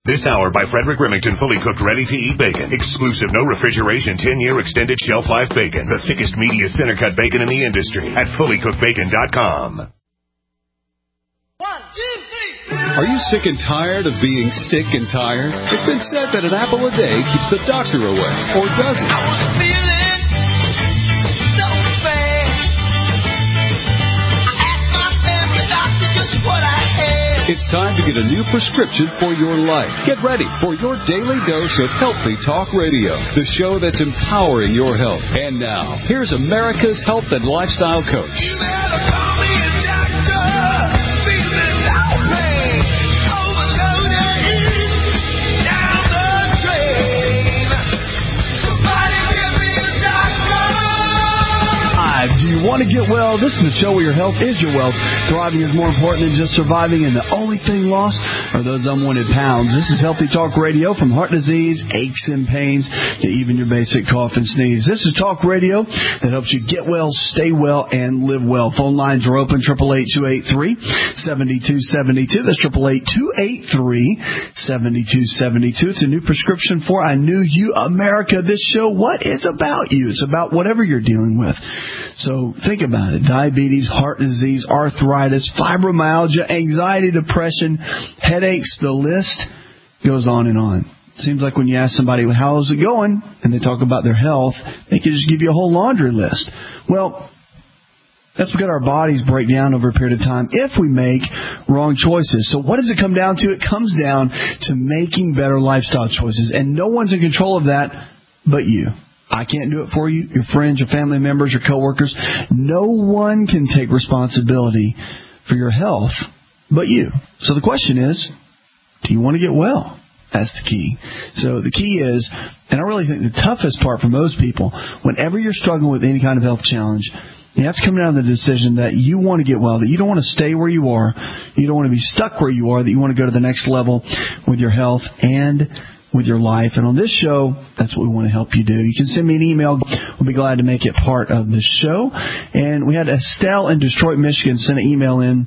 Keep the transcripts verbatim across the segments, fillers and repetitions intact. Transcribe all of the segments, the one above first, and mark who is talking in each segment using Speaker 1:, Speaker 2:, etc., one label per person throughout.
Speaker 1: This hour by Frederick Remington, fully cooked, ready-to-eat bacon. Exclusive, no refrigeration, ten-year extended shelf life bacon. The thickest, meatiest center-cut bacon in the industry at fully cooked bacon dot com.
Speaker 2: One, two, three.
Speaker 3: Are you sick and tired of being sick and tired? It's been said that an apple a day keeps the doctor away, or does it?
Speaker 2: I was feeling so bad. I asked my family doctor just what I had.
Speaker 3: It's time to get a new prescription for your life. Get ready for your daily dose of Healthy Talk Radio, the show that's empowering your health. And now, here's America's health and lifestyle coach.
Speaker 2: You better call me a doctor. Feeling outraged, overloaded, down the drain. Somebody give me a doctor.
Speaker 4: Hi, do you want to get well? This is the show where your health is your wealth. Thriving is more important than just surviving, and the only thing lost are those unwanted pounds. This is Healthy Talk Radio, from heart disease, aches and pains, to even your basic cough and sneeze. This is Talk Radio that helps you get well, stay well, and live well. Phone lines are open, eight eight eight, two eight three, seven two seven two. That's eight eight eight, two eight three, seven two seven two. It's a new prescription for I Knew You America. This show, what is about you? It's about whatever you're dealing with. So think about it. Diabetes, heart disease, arthritis, fibromyalgia, anxiety, depression, headaches, the list goes on and on. It seems like when you ask somebody, well, how's it going, and they talk about their health, they can just give you a whole laundry list. Well, that's because our bodies break down over a period of time if we make wrong choices. So what does it come down to? It comes down to making better lifestyle choices, and no one's in control of that but you. I can't do it for you, your friends, your family members, your coworkers. No one can take responsibility for your health but you. So the question is, do you want to get well? That's the key. So the key is, and I really think the toughest part for most people, whenever you're struggling with any kind of health challenge, you have to come down to the decision that you want to get well, that you don't want to stay where you are, you don't want to be stuck where you are, that you want to go to the next level with your health and with your life. And on this show, that's what we want to help you do. You can send me an email. We'll be glad to make it part of the show. And we had Estelle in Detroit, Michigan send an email in.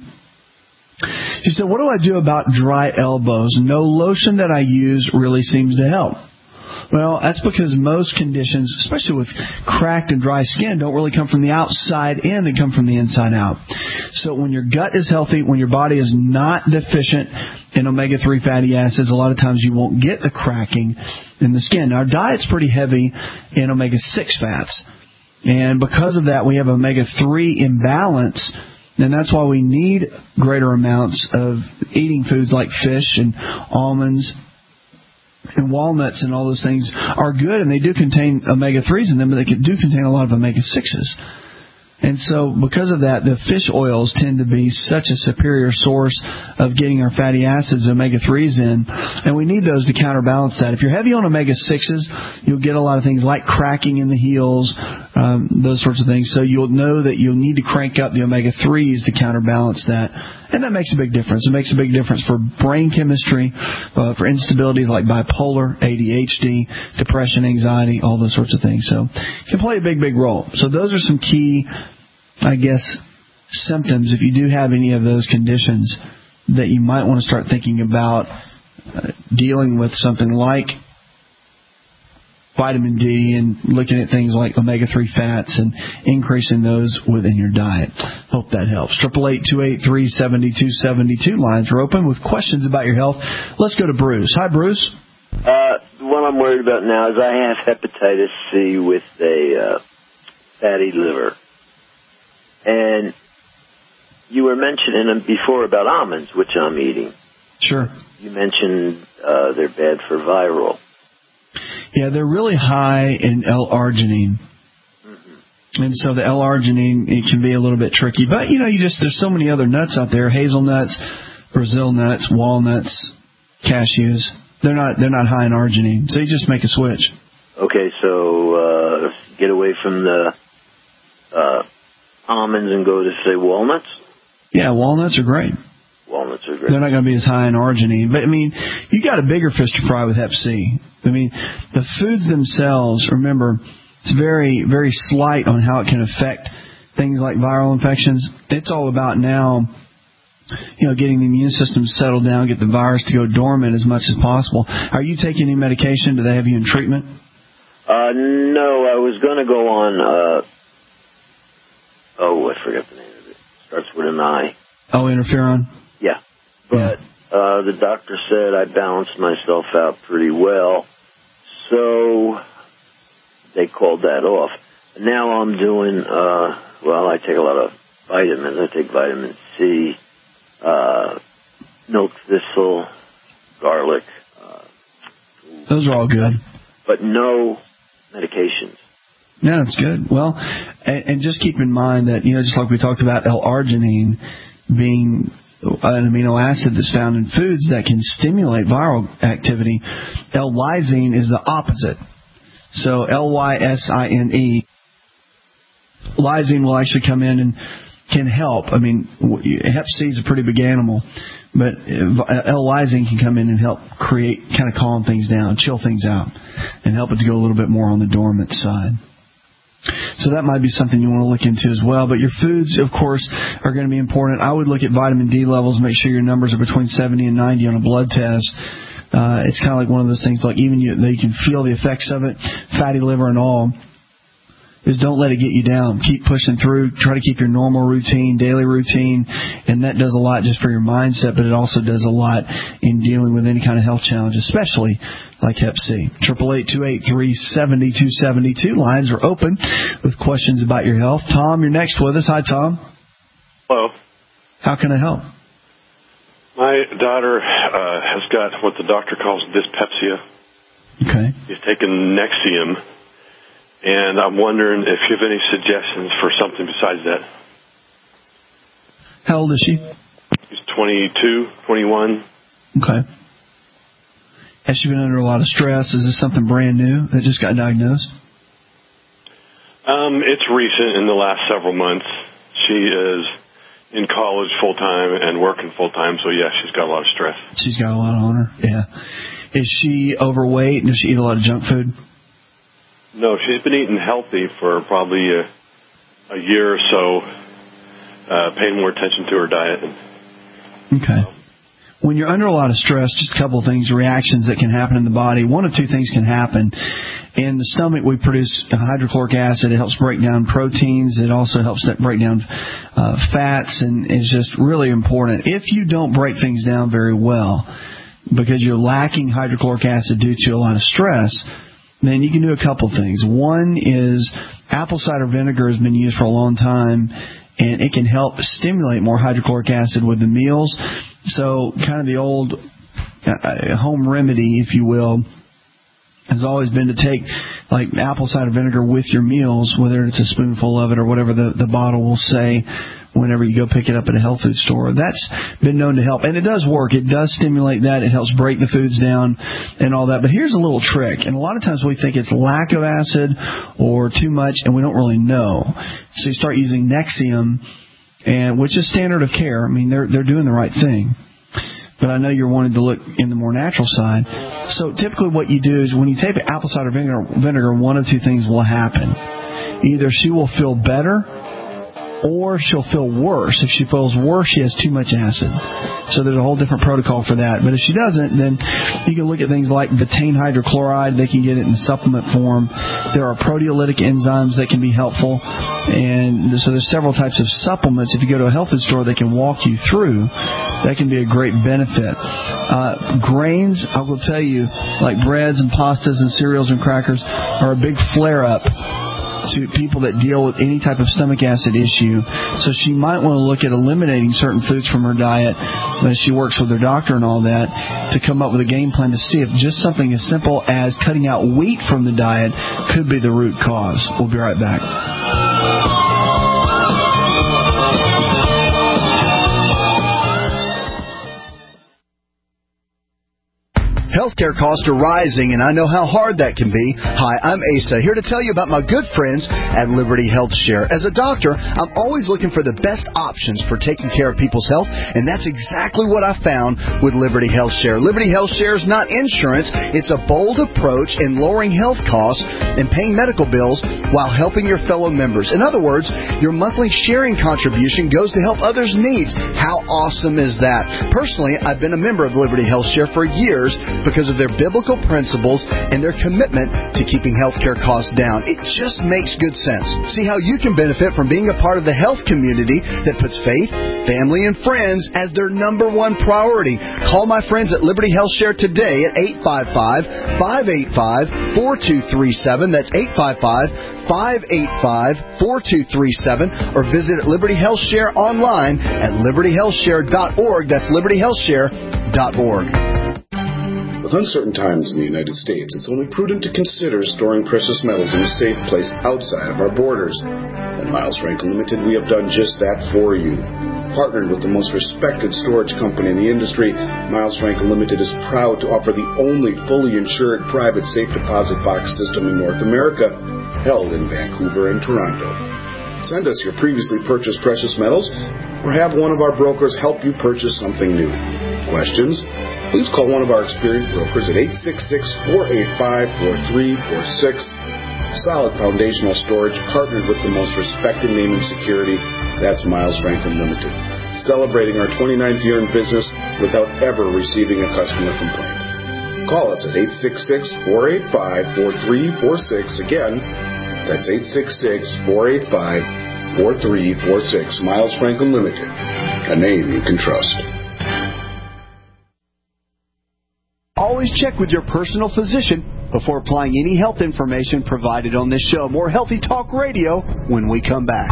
Speaker 4: She said, what do I do about dry elbows? No lotion that I use really seems to help. Well, that's because most conditions, especially with cracked and dry skin, don't really come from the outside in. They come from the inside out. So when your gut is healthy, when your body is not deficient in omega three fatty acids, a lot of times you won't get the cracking in the skin. Now, our diet's pretty heavy in omega six fats. And because of that, we have omega three imbalance. And that's why we need greater amounts of eating foods like fish and almonds and walnuts, and all those things are good, and they do contain omega threes in them, but they do contain a lot of omega sixes. And so because of that, the fish oils tend to be such a superior source of getting our fatty acids, omega threes in, and we need those to counterbalance that. If you're heavy on omega sixes, you'll get a lot of things like cracking in the heels, um, those sorts of things. So you'll know that you'll need to crank up the omega threes to counterbalance that, and that makes a big difference. It makes a big difference for brain chemistry, uh, for instabilities like bipolar, A D H D, depression, anxiety, all those sorts of things. So it can play a big, big role. So those are some key, I guess, symptoms, if you do have any of those conditions, that you might want to start thinking about uh, dealing with something like vitamin D and looking at things like omega three fats and increasing those within your diet. Hope that helps. eight eight eight, two eight three, seven two seven two. Lines are open with questions about your health. Let's go to Bruce. Hi, Bruce.
Speaker 5: Uh, what I'm worried about now is I have hepatitis C with a uh, fatty liver. And you were mentioning before about almonds, which I'm eating.
Speaker 4: Sure.
Speaker 5: You mentioned uh, they're bad for viral.
Speaker 4: Yeah, they're really high in L-arginine. Mm-hmm. And so the L-arginine, it can be a little bit tricky. But, you know, you just there's so many other nuts out there, hazelnuts, Brazil nuts, walnuts, cashews. They're not they're not high in arginine. So you just make a switch. Okay,
Speaker 5: so uh, get away from the uh, almonds and go to, say, walnuts?
Speaker 4: Yeah, walnuts are great.
Speaker 5: Walnuts are great.
Speaker 4: They're not going to be as high in arginine. But, I mean, you got a bigger fish to fry with hep C. I mean, the foods themselves, remember, it's very, very slight on how it can affect things like viral infections. It's all about now you know, getting the immune system settled down, get the virus to go dormant as much as possible. Are you taking any medication? Do they have you in treatment?
Speaker 5: Uh, no, I was going to go on, uh, oh, I forgot the name of it. Starts with an I.
Speaker 4: Oh, interferon?
Speaker 5: Yeah. But yeah. Uh, the doctor said I balanced myself out pretty well, so they called that off. Now I'm doing, uh, well, I take a lot of vitamins. I take vitamin C, uh, milk thistle, garlic. Uh,
Speaker 4: Those are all good. But
Speaker 5: no medications.
Speaker 4: Yeah, that's good. Well, and, and just keep in mind that, you know, just like we talked about L-arginine being an amino acid that's found in foods that can stimulate viral activity, L-lysine is the opposite. So L Y S I N E, lysine will actually come in and can help. I mean, hep C is a pretty big animal, but L-lysine can come in and help create, kind of calm things down, chill things out, and help it to go a little bit more on the dormant side. So that might be something you want to look into as well. But your foods, of course, are going to be important. I would look at vitamin D levels, make sure your numbers are between seventy and ninety on a blood test. Uh, it's kind of like one of those things, like even you, they can feel the effects of it, fatty liver and all. Is don't let it get you down. Keep pushing through. Try to keep your normal routine, daily routine, and that does a lot just for your mindset, but it also does a lot in dealing with any kind of health challenge, especially like hep C. Triple eight two eight three seven two seven two. Lines are open with questions about your health. Tom, you're next with us. Hi, Tom.
Speaker 6: Hello.
Speaker 4: How can I help?
Speaker 6: My daughter uh, has got what the doctor calls dyspepsia.
Speaker 4: Okay.
Speaker 6: She's taken Nexium. And I'm wondering if you have any suggestions for something besides that.
Speaker 4: How old is she?
Speaker 6: She's twenty-two, twenty-one.
Speaker 4: Okay. Has she been under a lot of stress? Is this something brand new that just got diagnosed?
Speaker 6: Um, it's recent, in the last several months. She is in college full-time and working full-time, so yeah, she's got a lot of stress.
Speaker 4: She's got a lot on her, yeah. Is she overweight? Does she eat a lot of junk food?
Speaker 6: No, she's been eating healthy for probably a, a year or so, uh, paying more attention to her diet.
Speaker 4: Okay. When you're under a lot of stress, just a couple of things, reactions that can happen in the body. One of two things can happen. In the stomach, we produce hydrochloric acid. It helps break down proteins. It also helps break down uh, fats, and is just really important. If you don't break things down very well because you're lacking hydrochloric acid due to a lot of stress, then you can do a couple things. One is apple cider vinegar has been used for a long time, and it can help stimulate more hydrochloric acid with the meals. So kind of the old uh, home remedy, if you will, has always been to take like apple cider vinegar with your meals, whether it's a spoonful of it or whatever the, the bottle will say whenever you go pick it up at a health food store. That's been known to help. And it does work. It does stimulate that. It helps break the foods down and all that. But here's a little trick. And a lot of times we think it's lack of acid or too much, and we don't really know. So you start using Nexium, and which is standard of care. I mean, they're they're doing the right thing. But I know you're wanting to look in the more natural side. So typically what you do is when you take apple cider vinegar, vinegar, one of two things will happen. Either she will feel better, or she'll feel worse. If she feels worse, she has too much acid. So there's a whole different protocol for that. But if she doesn't, then you can look at things like betaine hydrochloride. They can get it in supplement form. There are proteolytic enzymes that can be helpful. And so there's several types of supplements. If you go to a health food store, they can walk you through. That can be a great benefit. Uh, grains, I will tell you, like breads and pastas and cereals and crackers, are a big flare-up to people that deal with any type of stomach acid issue. So she might want to look at eliminating certain foods from her diet as she works with her doctor and all that, to come up with a game plan to see if just something as simple as cutting out wheat from the diet could be the root cause. We'll be right back. Healthcare costs are rising, and I know how hard that can be. Hi, I'm Asa, here to tell you about my good friends at Liberty Health Share. As a doctor, I'm always looking for the best options for taking care of people's health, and that's exactly what I found with Liberty Health Share. Liberty Health Share is not insurance. It's a bold approach in lowering health costs and paying medical bills while helping your fellow members. In other words, your monthly sharing contribution goes to help others' needs. How awesome is that? Personally, I've been a member of Liberty Health Share for years because of their biblical principles and their commitment to keeping healthcare costs down. It just makes good sense. See how you can benefit from being a part of the health community that puts faith, family, and friends as their number one priority. Call my friends at Liberty Health Share today at eight five five, five eight five, four two three seven. That's eight five five, five eight five, four two three seven. Or visit Liberty Health Share online at liberty health share dot org. That's liberty health share dot org.
Speaker 7: With uncertain times in the United States, it's only prudent to consider storing precious metals in a safe place outside of our borders. At Miles Franklin Limited, we have done just that for you. Partnered with the most respected storage company in the industry, Miles Franklin Limited is proud to offer the only fully insured private safe deposit box system in North America, held in Vancouver and Toronto. Send us your previously purchased precious metals, or have one of our brokers help you purchase something new. Questions? Please call one of our experienced brokers at eight six six, four eight five, four three four six. Solid foundational storage partnered with the most respected name in security. That's Miles Franklin Limited. Celebrating our twenty-ninth year in business without ever receiving a customer complaint. Call us at eight six six, four eight five, four three four six. Again, that's eight six six, four eight five, four three four six. Miles Franklin Limited, a name you can trust.
Speaker 4: Always check with your personal physician before applying any health information provided on this show. More Healthy Talk Radio when we come back.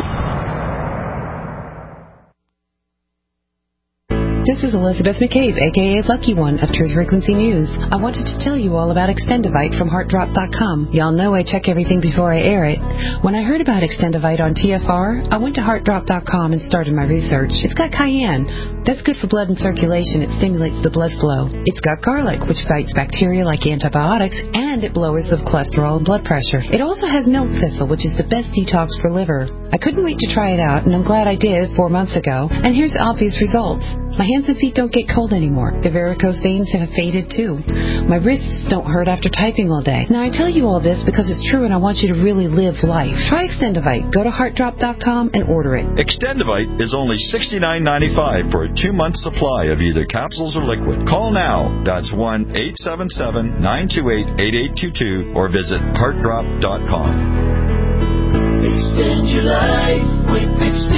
Speaker 8: This is Elizabeth McCabe, a k a. Lucky One of Truth Frequency News. I wanted to tell you all about Extendivite from heart drop dot com. Y'all know I check everything before I air it. When I heard about Extendivite on T F R, I went to heart drop dot com and started my research. It's got cayenne. That's good for blood and circulation. It stimulates the blood flow. It's got garlic, which fights bacteria like antibiotics, and it lowers the cholesterol and blood pressure. It also has milk thistle, which is the best detox for liver. I couldn't wait to try it out, and I'm glad I did four months ago. And here's the obvious results. My hands and feet don't get cold anymore. The varicose veins have faded too. My wrists don't hurt after typing all day. Now I tell you all this because it's true and I want you to really live life. Try Extendivite. Go to heart drop dot com and order it.
Speaker 9: Extendivite is only sixty-nine ninety-five for a two-month supply of either capsules or liquid. Call now. That's one eight seven seven, nine two eight, eight eight two two or visit heart drop dot com.
Speaker 2: Extend your life with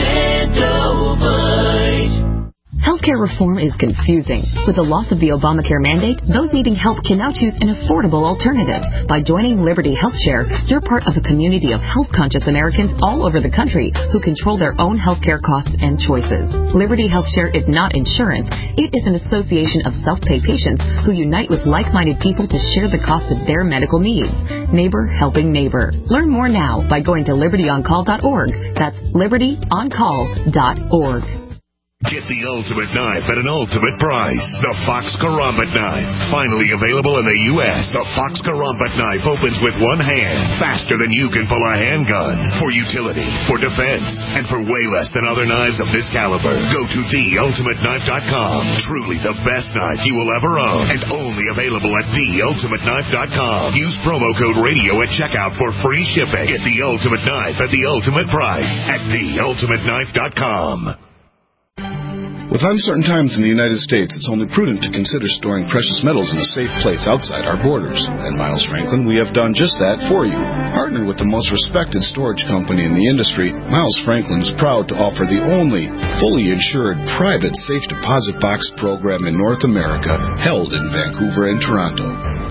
Speaker 2: Extendivite.
Speaker 10: Healthcare reform is confusing. With the loss of the Obamacare mandate, those needing help can now choose an affordable alternative. By joining Liberty Health Share, you're part of a community of health-conscious Americans all over the country who control their own healthcare costs and choices. Liberty Health Share is not insurance. It is an association of self-pay patients who unite with like-minded people to share the cost of their medical needs. Neighbor helping neighbor. Learn more now by going to liberty on call dot org. That's liberty on call dot org.
Speaker 1: Get the ultimate knife at an ultimate price. The Fox Karambit knife. Finally available in the U S The Fox Karambit knife opens with one hand, faster than you can pull a handgun. For utility, for defense, and for way less than other knives of this caliber. Go to the ultimate knife dot com. Truly the best knife you will ever own. And only available at the ultimate knife dot com. Use promo code radio at checkout for free shipping. Get the ultimate knife at the ultimate price at the ultimate knife dot com.
Speaker 7: With uncertain times in the United States, it's only prudent to consider storing precious metals in a safe place outside our borders. At Miles Franklin, we have done just that for you. Partnered with the most respected storage company in the industry, Miles Franklin is proud to offer the only fully insured private safe deposit box program in North America, held in Vancouver and Toronto.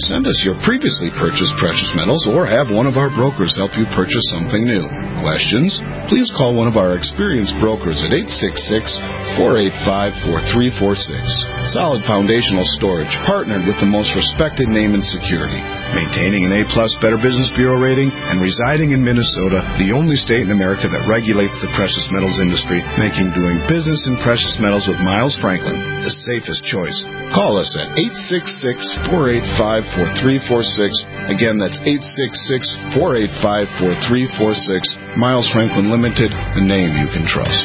Speaker 7: Send us your previously purchased precious metals or have one of our brokers help you purchase something new. Questions? Please call one of our experienced brokers at eight six six, four eight five, four three four six. Solid Foundational Storage, partnered with the most respected name in security. Maintaining an A-plus Better Business Bureau rating and residing in Minnesota, the only state in America that regulates the precious metals industry, making doing business in precious metals with Miles Franklin the safest choice. Call us at eight six six, four eight five, four three four six. Again, that's eight six six, four eight five, four three four six. Miles Franklin Limited, a name you can trust.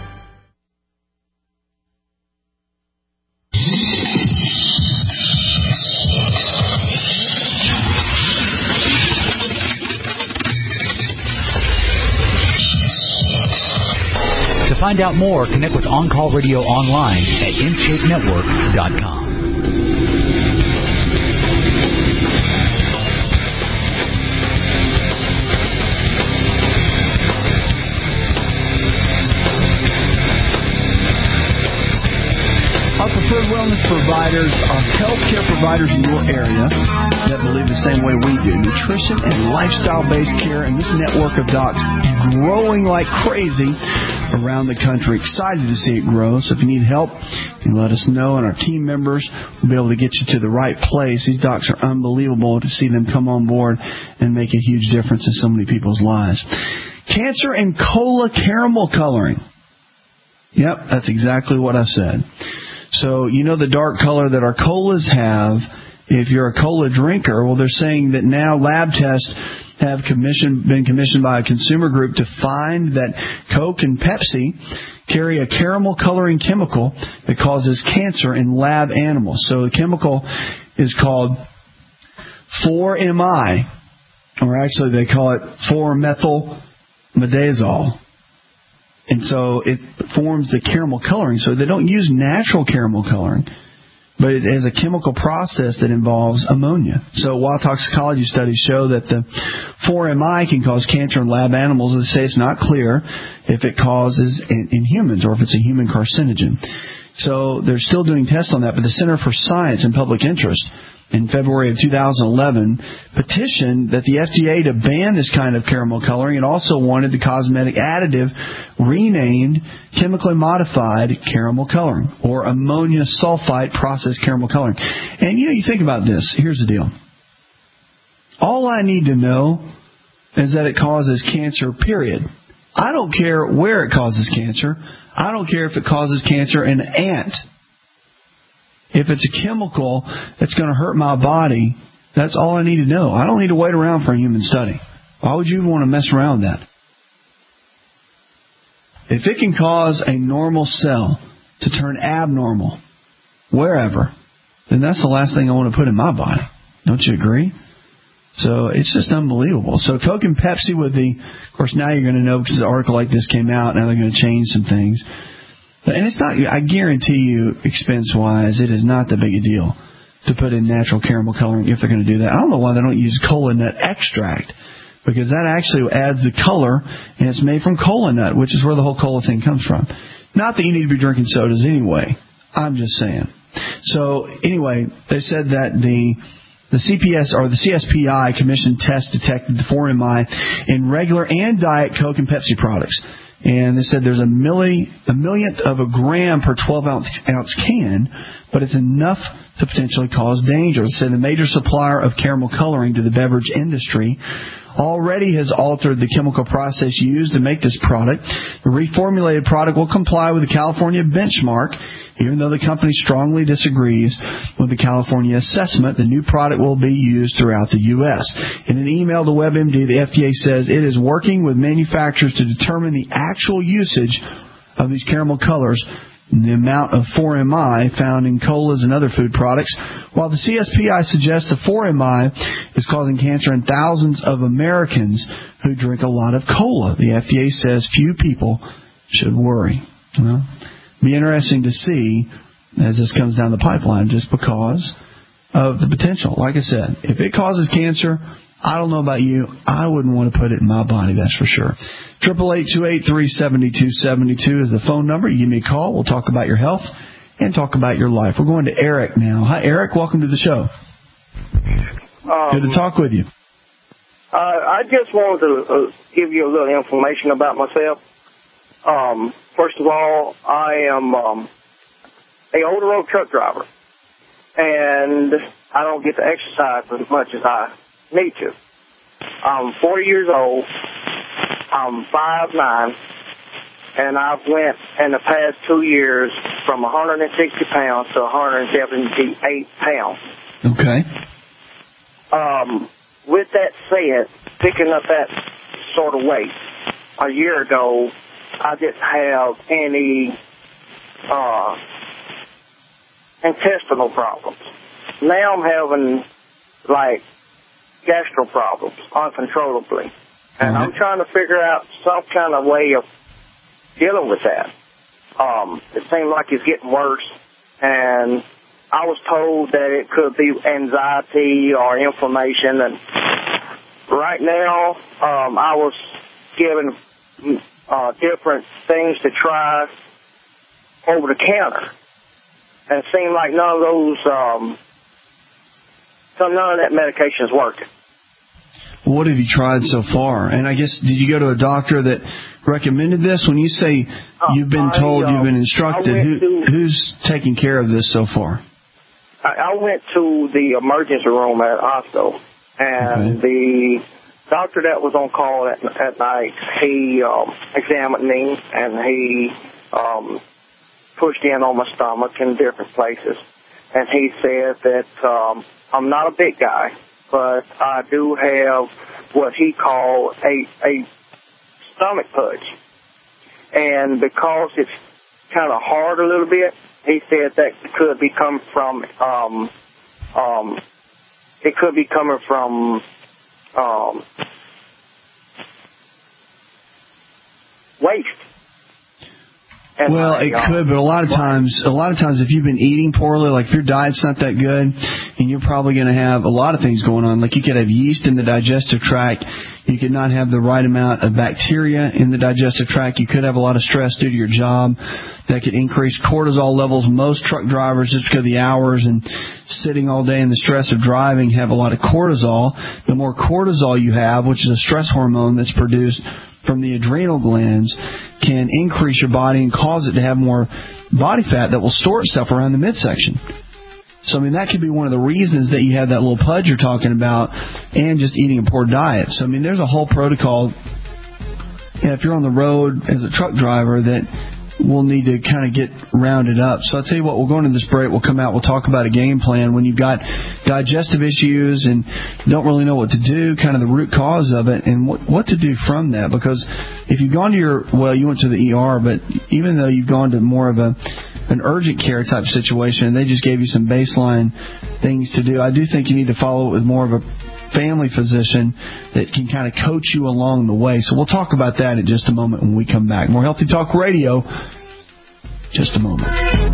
Speaker 11: To find out more, connect with On Call Radio online at in shape network dot com.
Speaker 4: Our preferred wellness providers are healthcare providers in your area that believe the same way we do. Nutrition and lifestyle-based care, and this network of docs growing like crazy around the country. Excited to see it grow. So if you need help, you can let us know, and our team members will be able to get you to the right place. These docs are unbelievable to see them come on board and make a huge difference in so many people's lives. Cancer and cola caramel coloring. Yep, that's exactly what I said. So, you know the dark color that our colas have. If you're a cola drinker, well, they're saying that now lab tests have commissioned, been commissioned by a consumer group to find that Coke and Pepsi carry a caramel coloring chemical that causes cancer in lab animals. So the chemical is called four M I, or actually they call it four methyl midazole. And so it forms the caramel coloring. So they don't use natural caramel coloring, but it is a chemical process that involves ammonia. So while toxicology studies show that the four M I can cause cancer in lab animals, they say it's not clear if it causes in, in humans or if it's a human carcinogen. So they're still doing tests on that, but the Center for Science and Public Interest in February of two thousand eleven petitioned that the F D A to ban this kind of caramel coloring, and also wanted the cosmetic additive renamed chemically modified caramel coloring, or ammonia sulfite processed caramel coloring. And you know, you think about this. Here's the deal. All I need to know is that it causes cancer, period. I don't care where it causes cancer. I don't care if it causes cancer in an ant. If it's a chemical that's going to hurt my body, that's all I need to know. I don't need to wait around for a human study. Why would you want to mess around with that? If it can cause a normal cell to turn abnormal, wherever, then that's the last thing I want to put in my body. Don't you agree? So it's just unbelievable. So Coke and Pepsi with the, of course, now you're going to know because an article like this came out. Now they're going to change some things. And it's not, I guarantee you, expense-wise, it is not that big a deal to put in natural caramel coloring if they're going to do that. I don't know why they don't use cola nut extract, because that actually adds the color, and it's made from cola nut, which is where the whole cola thing comes from. Not that you need to be drinking sodas anyway. I'm just saying. So, anyway, they said that the the C P S or the C S P I commissioned test detected the four M I in regular and Diet Coke and Pepsi products. And they said there's a, milli, a millionth of a gram per twelve ounce can, but it's enough to potentially cause danger. They said the major supplier of caramel coloring to the beverage industry already has altered the chemical process used to make this product. The reformulated product will comply with the California benchmark. Even though the company strongly disagrees with the California assessment, the new product will be used throughout the U S. In an email to WebMD, the F D A says it is working with manufacturers to determine the actual usage of these caramel colors and the amount of four M I found in colas and other food products, while the C S P I suggests the four M I is causing cancer in thousands of Americans who drink a lot of cola. The F D A says few people should worry. Well, be interesting to see as this comes down the pipeline, just because of the potential. Like I said, if it causes cancer, I don't know about you, I wouldn't want to put it in my body, that's for sure. eight eight eight, two eight three, seven two seven two is the phone number. You give me a call. We'll talk about your health and talk about your life. We're going to Eric now. Hi, Eric. Welcome to the show.
Speaker 12: Um,
Speaker 4: Good to talk with you.
Speaker 12: Uh, I just wanted to uh, give you a little information about myself. Um, first of all, I am um, a over-the-road truck driver, and I don't get to exercise as much as I need to. I'm forty years old. I'm five nine, and I've went in the past two years from one hundred sixty pounds to one hundred seventy-eight pounds.
Speaker 4: Okay.
Speaker 12: Um, with that said, picking up that sort of weight a year ago, I didn't have any uh, intestinal problems. Now I'm having, like, gastro problems uncontrollably. And I'm trying to figure out some kind of way of dealing with that. Um, it seems like it's getting worse, and I was told that it could be anxiety or inflammation. And right now, um, I was given uh, different things to try over the counter, and it seemed like none of those, um, so none of that medication is working.
Speaker 4: What have you tried so far? And I guess, did you go to a doctor that recommended this? When you say you've been
Speaker 12: I,
Speaker 4: told,
Speaker 12: uh,
Speaker 4: you've been instructed, who,
Speaker 12: to,
Speaker 4: who's taking care of this so far?
Speaker 12: I, I went to the emergency room at the hospital, and okay. the doctor that was on call at, at night, he um, examined me, and he um, pushed in on my stomach in different places. And he said that um, I'm not a big guy, but I do have what he called a, a stomach pudge. And because it's kind of hard a little bit, he said that could be coming from, um, um, it could be coming from, um, waste. And
Speaker 4: well,
Speaker 12: my,
Speaker 4: it
Speaker 12: uh,
Speaker 4: could, but a lot of times, a lot of times, if you've been eating poorly, like if your diet's not that good, and you're probably going to have a lot of things going on. Like you could have yeast in the digestive tract, you could not have the right amount of bacteria in the digestive tract. You could have a lot of stress due to your job that could increase cortisol levels. Most truck drivers, just because of the hours and sitting all day and the stress of driving, have a lot of cortisol. The more cortisol you have, which is a stress hormone that's produced from the adrenal glands, can increase your body and cause it to have more body fat that will store itself around the midsection. So, I mean, that could be one of the reasons that you have that little pudge you're talking about, and just eating a poor diet. So, I mean, there's a whole protocol. And if you're on the road as a truck driver, that we'll need to kind of get rounded up. So I'll tell you what, we'll go into this break, we'll come out, we'll talk about a game plan when you've got digestive issues and don't really know what to do, kind of the root cause of it, and what, what to do from that. Because if you've gone to your, well, you went to the E R, but even though you've gone to more of a an urgent care type situation and they just gave you some baseline things to do, I do think you need to follow it with more of a family physician that can kind of coach you along the way. So we'll talk about that in just a moment when we come back. More Healthy Talk Radio, just a moment.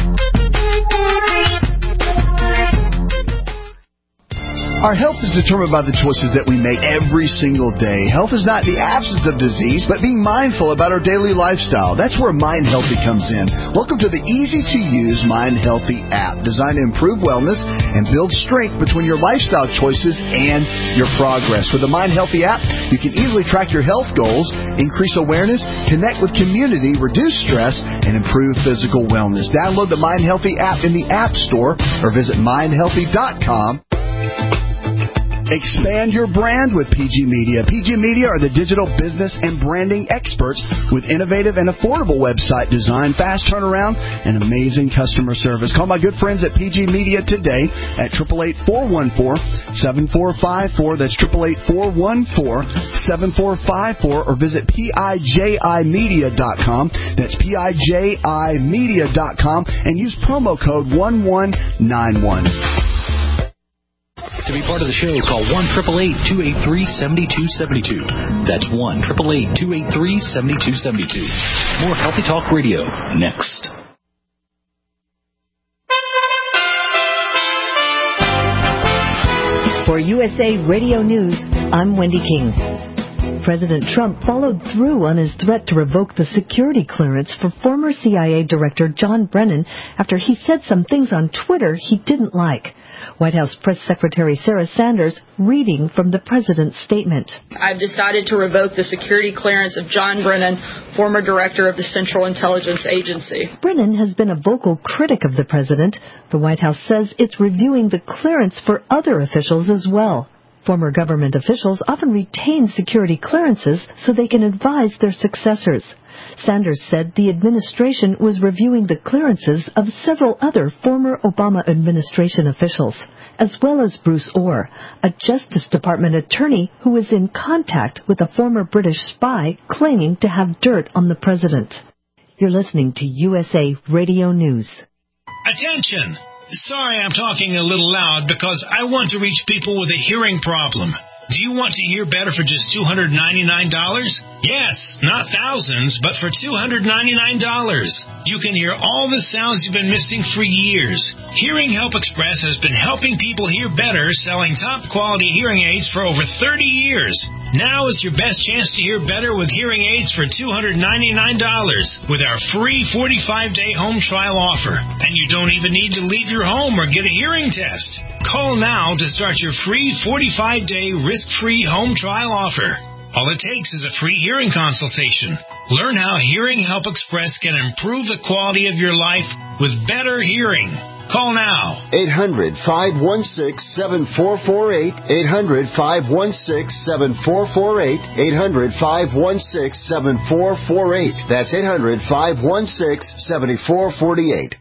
Speaker 13: Our health is determined by the choices that we make every single day. Health is not the absence of disease, but being mindful about our daily lifestyle. That's where Mind Healthy comes in. Welcome to the easy-to-use Mind Healthy app, designed to improve wellness and build strength between your lifestyle choices and your progress. With the Mind Healthy app, you can easily track your health goals, increase awareness, connect with community, reduce stress, and improve physical wellness. Download the Mind Healthy app in the App Store or visit mind healthy dot com. Expand your brand with P G Media. P G Media are the digital business and branding experts with innovative and affordable website design, fast turnaround, and amazing customer service. Call my good friends at P G Media today at eight eight eight, four one four, seven four five four. That's eight eight eight, four one four, seven four five four, or visit P I J I media dot com. That's P I J I media dot com and use promo code one one nine one.
Speaker 11: To be part of the show, call one eight eight eight, two eight three, seven two seven two. That's one eight eight eight, two eight three, seven two seven two. More Healthy Talk Radio next.
Speaker 14: For U S A Radio News, I'm Wendy King. President Trump followed through on his threat to revoke the security clearance for former C I A Director John Brennan after he said some things on Twitter he didn't like. White House Press Secretary Sarah Sanders reading from the president's statement.
Speaker 15: I've decided to revoke the security clearance of John Brennan, former director of the Central Intelligence Agency.
Speaker 14: Brennan has been a vocal critic of the president. The White House says it's reviewing the clearance for other officials as well. Former government officials often retain security clearances so they can advise their successors. Sanders said the administration was reviewing the clearances of several other former Obama administration officials, as well as Bruce Orr, a Justice Department attorney who was in contact with a former British spy claiming to have dirt on the president. You're listening to U S A Radio News.
Speaker 16: Attention! Sorry I'm talking a little loud because I want to reach people with a hearing problem. Do you want to hear better for just two hundred ninety-nine dollars? Yes, not thousands, but for two hundred ninety-nine dollars. You can hear all the sounds you've been missing for years. Hearing Help Express has been helping people hear better, selling top-quality hearing aids for over thirty years. Now is your best chance to hear better with hearing aids for two hundred ninety-nine dollars with our free forty-five day home trial offer. And you don't even need to leave your home or get a hearing test. Call now to start your free forty-five day risk-free home trial offer. All it takes is a free hearing consultation. Learn how Hearing Help Express can improve the quality of your life with better hearing. Call now.
Speaker 17: eight hundred, five one six, seven four four eight. eight hundred, five one six, seven four four eight. eight hundred, five one six, seven four four eight. That's eight hundred, five one six, seven four four eight.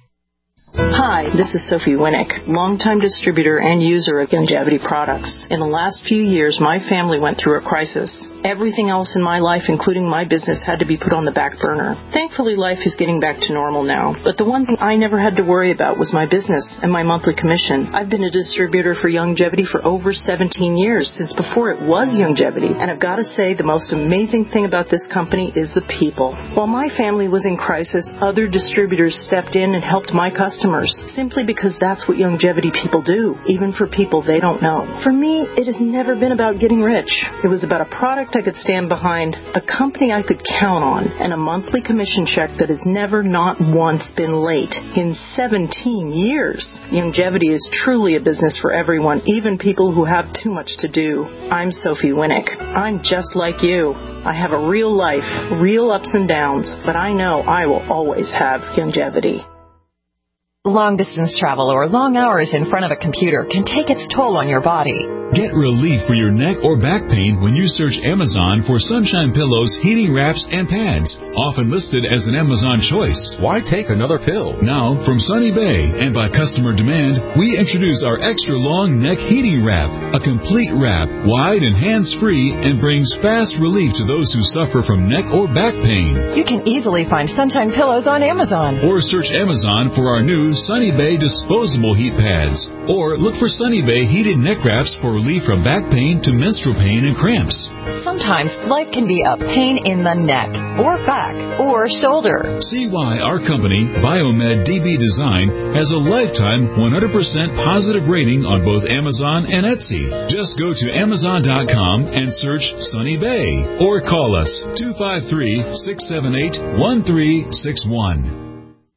Speaker 18: Hi, this is Sophie Winnick, longtime distributor and user of Youngevity products. In the last few years, my family went through a crisis. Everything else in my life, including my business, had to be put on the back burner. Thankfully, life is getting back to normal now. But the one thing I never had to worry about was my business and my monthly commission. I've been a distributor for Youngevity for over seventeen years, since before it was Youngevity. And I've got to say, the most amazing thing about this company is the people. While my family was in crisis, other distributors stepped in and helped my customers, simply because that's what Youngevity people do, even for people they don't know. For me, it has never been about getting rich. It was about a product I could stand behind, a company I could count on, and a monthly commission check that has never not once been late in seventeen years. Youngevity is truly a business for everyone, even people who have too much to do. I'm Sophie Winnick. I'm just like you. I have a real life, real ups and downs, but I know I will always have Youngevity.
Speaker 19: Long-distance travel or long hours in front of a computer can take its toll on your body.
Speaker 20: Get relief for your neck or back pain when you search Amazon for Sunshine Pillows, heating wraps, and pads, often listed as an Amazon choice. Why take another pill? Now, from Sunny Bay and by customer demand, we introduce our extra long neck heating wrap, a complete wrap, wide and hands-free, and brings fast relief to those who suffer from neck or back pain.
Speaker 19: You can easily find Sunshine Pillows on Amazon.
Speaker 20: Or search Amazon for our new Sunny Bay disposable heat pads. Or look for Sunny Bay heated neck wraps for relief from back pain to menstrual pain and cramps.
Speaker 19: Sometimes life can be a pain in the neck, or back, or shoulder.
Speaker 20: See why our company, Biomed D B Design, has a lifetime one hundred percent positive rating on both Amazon and Etsy. Just go to Amazon dot com and search Sunny Bay. Or call us two five three, six seven eight, one three six one.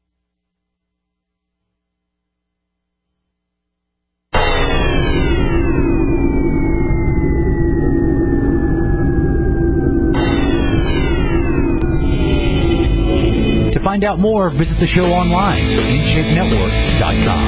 Speaker 11: Find out more, visit the show online, in shape network dot com.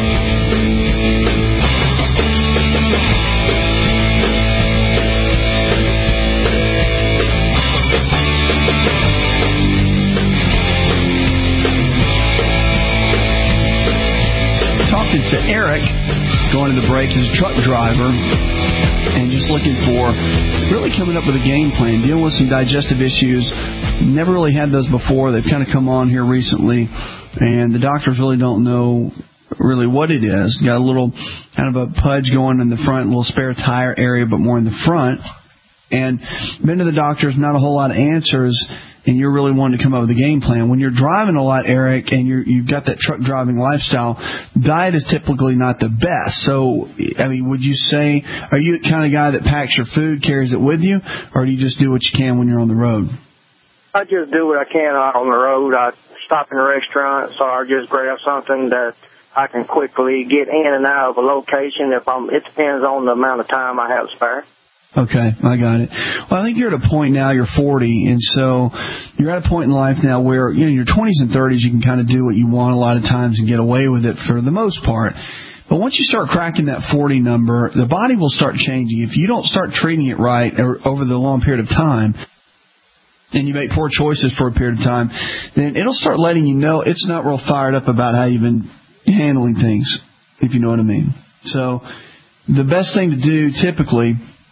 Speaker 4: Talking to Eric, going to the break, as a truck driver, and just looking for, really coming up with a game plan, dealing with some digestive issues. Never really had those before. They've kind of come on here recently, and the doctors really don't know really what it is. Got a little kind of a pudge going in the front, a little spare tire area, but more in the front. And been to the doctors, not a whole lot of answers. and you're really wanting to come up with a game plan. When you're driving a lot, Eric, and you're, you've got that truck driving lifestyle, diet is typically not the best. So, I mean, would you say, are you the kind of guy that packs your food, carries it with you, or do you just do what you can when you're on the road?
Speaker 12: I just do what I can on the road. I stop in a restaurant, so I just grab something that I can quickly get in and out of a location. If I'm, it depends on the amount of time I have spare.
Speaker 4: Okay, I got it. Well, I think you're at a point now, you're forty, and so you're at a point in life now where, you know, in your twenties and thirties, you can kind of do what you want a lot of times and get away with it for the most part. But once you start cracking that forty number, the body will start changing. If you don't start treating it right over the long period of time, and you make poor choices for a period of time, then it'll start letting you know it's not real fired up about how you've been handling things, if you know what I mean. So the best thing to do typically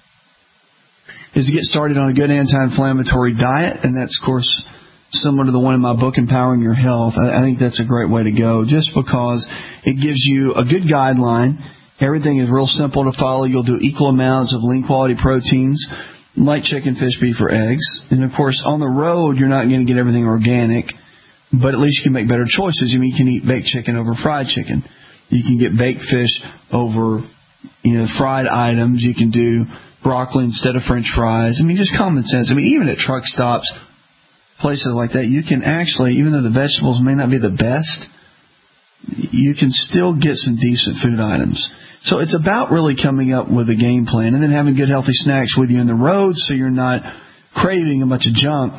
Speaker 4: is to get started on a good anti-inflammatory diet, and that's, of course, similar to the one in my book, Empowering Your Health. I think that's a great way to go, just because it gives you a good guideline. Everything is real simple to follow. You'll do equal amounts of lean quality proteins, like chicken, fish, beef, or eggs. And, of course, on the road, you're not going to get everything organic, but at least you can make better choices. I mean, you can eat baked chicken over fried chicken. You can get baked fish over, you know, fried items. You can do broccoli instead of French fries. I mean, just common sense. I mean, even at truck stops, places like that, you can actually, even though the vegetables may not be the best, you can still get some decent food items. So it's about really coming up with a game plan and then having good healthy snacks with you on the road so you're not craving a bunch of junk.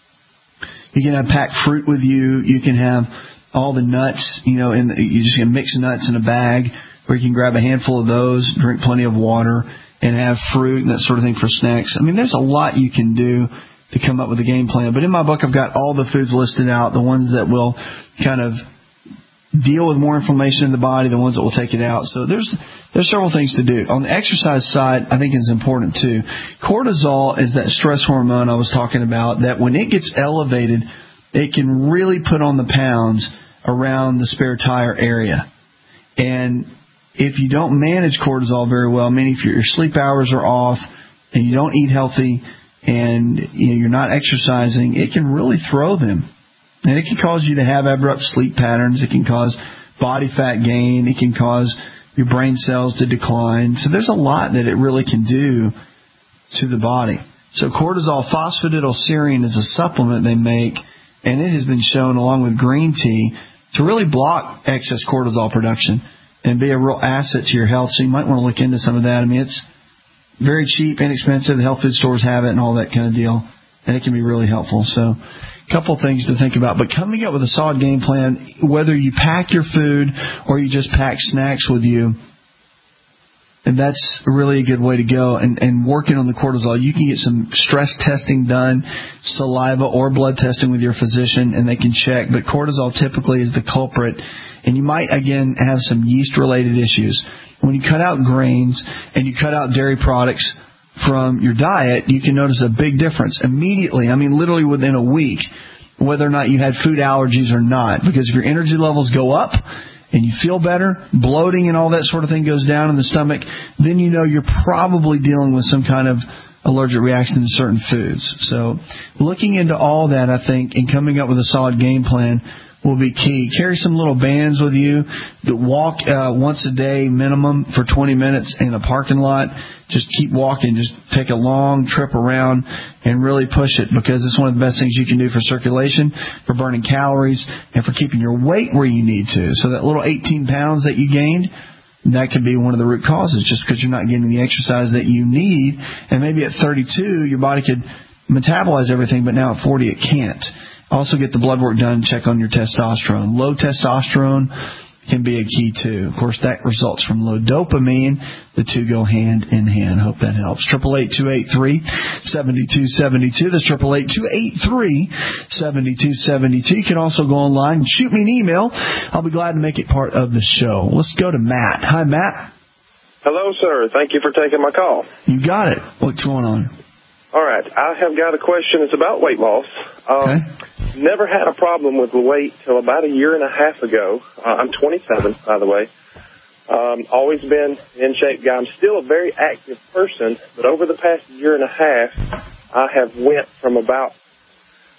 Speaker 4: You can have packed fruit with you. You can have all the nuts, you know, and you just can mix nuts in a bag, or you can grab a handful of those, drink plenty of water, and have fruit and that sort of thing for snacks. I mean, there's a lot you can do to come up with a game plan. But in my book, I've got all the foods listed out, the ones that will kind of deal with more inflammation in the body, the ones that will take it out. So there's there's several things to do. On the exercise side, I think it's important too. Cortisol is that stress hormone I was talking about, that when it gets elevated, it can really put on the pounds around the spare tire area. And if you don't manage cortisol very well, I mean, if your sleep hours are off and you don't eat healthy and you know, you're not exercising, it can really throw them. And it can cause you to have abrupt sleep patterns. It can cause body fat gain. It can cause your brain cells to decline. So there's a lot that it really can do to the body. So cortisol phosphatidylserine is a supplement they make, and it has been shown, along with green tea, to really block excess cortisol production and be a real asset to your health. So you might want to look into some of that. I mean, it's very cheap, inexpensive. The health food stores have it and all that kind of deal, and it can be really helpful. So a couple things to think about. But coming up with a solid game plan, whether you pack your food or you just pack snacks with you, and that's really a good way to go. And, and working on the cortisol, you can get some stress testing done, saliva or blood testing with your physician, and they can check. But cortisol typically is the culprit. And you might, again, have some yeast-related issues. When you cut out grains and you cut out dairy products from your diet, you can notice a big difference immediately. I mean, literally within a week, whether or not you had food allergies or not. Because if your energy levels go up and you feel better, bloating and all that sort of thing goes down in the stomach, then you know you're probably dealing with some kind of allergic reaction to certain foods. So looking into all that, I think, and coming up with a solid game plan will be key. Carry some little bands with you that walk uh, once a day minimum for twenty minutes in a parking lot. Just keep walking. Just take a long trip around and really push it, because it's one of the best things you can do for circulation, for burning calories, and for keeping your weight where you need to. So that little eighteen pounds that you gained, that could be one of the root causes, just because you're not getting the exercise that you need. And maybe at thirty-two, your body could metabolize everything, but now at forty, it can't. Also get the blood work done, check on your testosterone. Low testosterone can be a key too. Of course, that results from low dopamine. The two go hand in hand. Hope that helps. eight eight eight, two eight three, seven two seven two. That's eight eight eight, two eight three, seven two seven two. You can also go online and shoot me an email. I'll be glad to make it part of the show. Let's go to Matt. Hi, Matt.
Speaker 21: Hello, sir. Thank you for taking my call.
Speaker 4: You got it. What's going on?
Speaker 21: All right. I have got a question. It's about weight loss. Um, okay. Never had a problem with the weight till about a year and a half ago. Uh, I'm twenty-seven, by the way. Um, always been in shape guy. I'm still a very active person, but over the past year and a half, I have went from about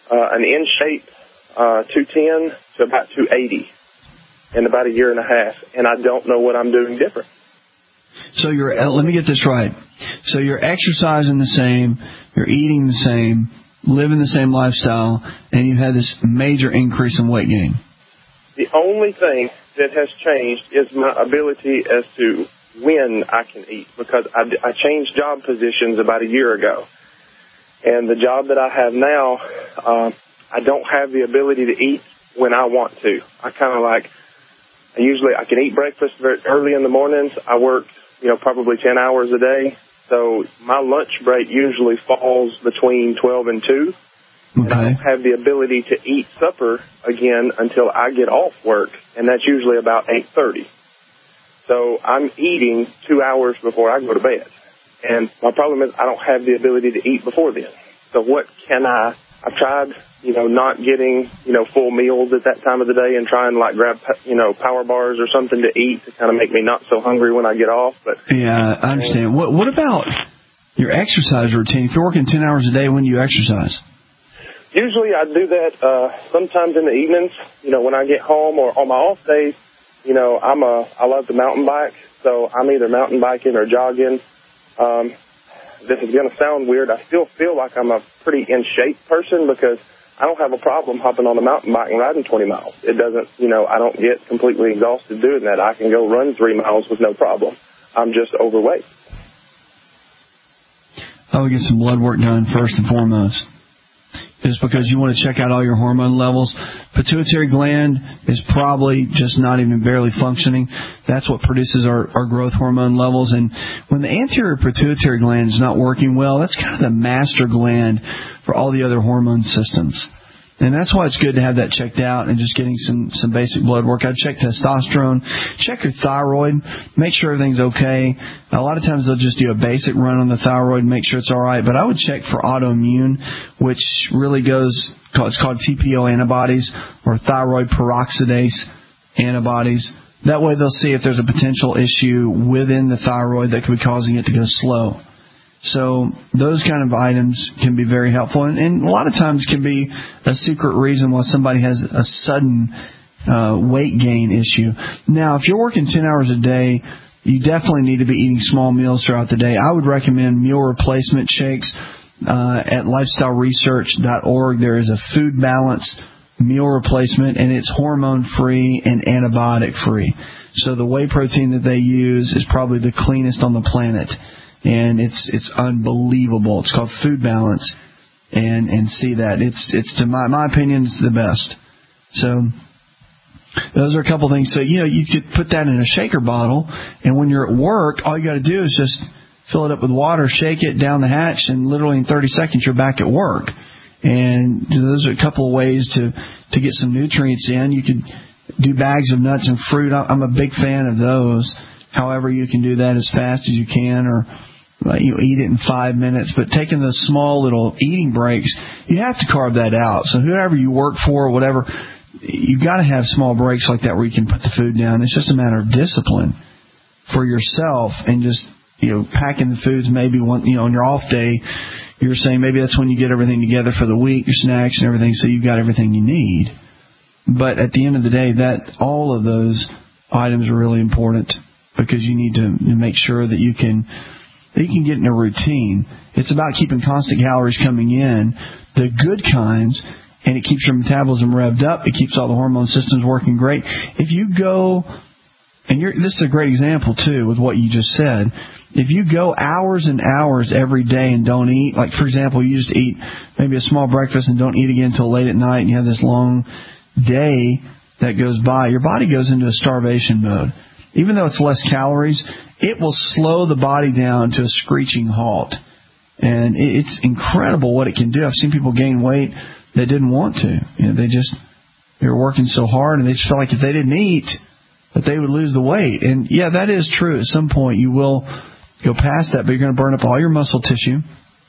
Speaker 21: uh, an in shape uh, two ten to about two eighty in about a year and a half, and I don't know what I'm doing different.
Speaker 4: So you're, let me get this right. So you're exercising the same, you're eating the same, living the same lifestyle, and you've had this major increase in weight gain.
Speaker 21: The only thing that has changed is my ability as to when I can eat, because I, I changed job positions about a year ago. And the job that I have now, uh, I don't have the ability to eat when I want to. I kind of like, I usually, I can eat breakfast very early in the mornings. I work, you know, probably ten hours a day. So my lunch break usually falls between twelve and two. Okay. And I don't have the ability to eat supper again until I get off work, and that's usually about eight thirty. So I'm eating two hours before I go to bed. And my problem is I don't have the ability to eat before then. So what can I, I've tried, you know, not getting, you know, full meals at that time of the day and trying to like grab, you know, power bars or something to eat to kind of make me not so hungry when I get off. But
Speaker 4: yeah, I understand. What, what about your exercise routine? If you're working ten hours a day, when do you exercise?
Speaker 21: Usually I do that uh, sometimes in the evenings, you know, when I get home, or on my off days. You know, I'm a, I love to mountain bike, so I'm either mountain biking or jogging. Um, this is going to sound weird. I still feel like I'm a pretty in shape person because I don't have a problem hopping on a mountain bike and riding twenty miles. It doesn't, you know, I don't get completely exhausted doing that. I can go run three miles with no problem. I'm just overweight.
Speaker 4: I would get some blood work done first and foremost. Just because you want to check out all your hormone levels. Pituitary gland is probably just not even barely functioning. That's what produces our, our growth hormone levels. And when the anterior pituitary gland is not working well, that's kind of the master gland for all the other hormone systems. And that's why it's good to have that checked out and just getting some, some basic blood work. I'd check testosterone, check your thyroid, make sure everything's okay. A lot of times they'll just do a basic run on the thyroid and make sure it's all right. But I would check for autoimmune, which really goes, it's called T P O antibodies or thyroid peroxidase antibodies. That way they'll see if there's a potential issue within the thyroid that could be causing it to go slow. So those kind of items can be very helpful, and, and a lot of times can be a secret reason why somebody has a sudden uh, weight gain issue. Now, if you're working ten hours a day, you definitely need to be eating small meals throughout the day. I would recommend meal replacement shakes uh, at lifestyle research dot org. There is a food balance meal replacement, and it's hormone-free and antibiotic-free. So the whey protein that they use is probably the cleanest on the planet. And it's it's unbelievable. It's called Food Balance, and and see that it's it's to my my opinion it's the best. So those are a couple things. So you know you could put that in a shaker bottle, and when you're at work, all you got to do is just fill it up with water, shake it down the hatch, and literally in thirty seconds you're back at work. And those are a couple of ways to to get some nutrients in. You could do bags of nuts and fruit. I'm a big fan of those. However, you can do that as fast as you can, or you know, eat it in five minutes. But taking those small little eating breaks, you have to carve that out. So whoever you work for or whatever, you've got to have small breaks like that where you can put the food down. It's just a matter of discipline for yourself, and just you know packing the foods. Maybe one, you know on your off day, you're saying maybe that's when you get everything together for the week, your snacks and everything, so you've got everything you need. But at the end of the day, that all of those items are really important, because you need to make sure that you can that you can get in a routine. It's about keeping constant calories coming in, the good kinds, and it keeps your metabolism revved up. It keeps all the hormone systems working great. If you go, and you're, this is a great example, too, with what you just said. If you go hours and hours every day and don't eat, like, for example, you just eat maybe a small breakfast and don't eat again until late at night, and you have this long day that goes by, your body goes into a starvation mode. Even though it's less calories, it will slow the body down to a screeching halt. And it's incredible what it can do. I've seen people gain weight that didn't want to. You know, they just, they were working so hard, and they just felt like if they didn't eat, that they would lose the weight. And yeah, that is true. At some point you will go past that, but you're going to burn up all your muscle tissue.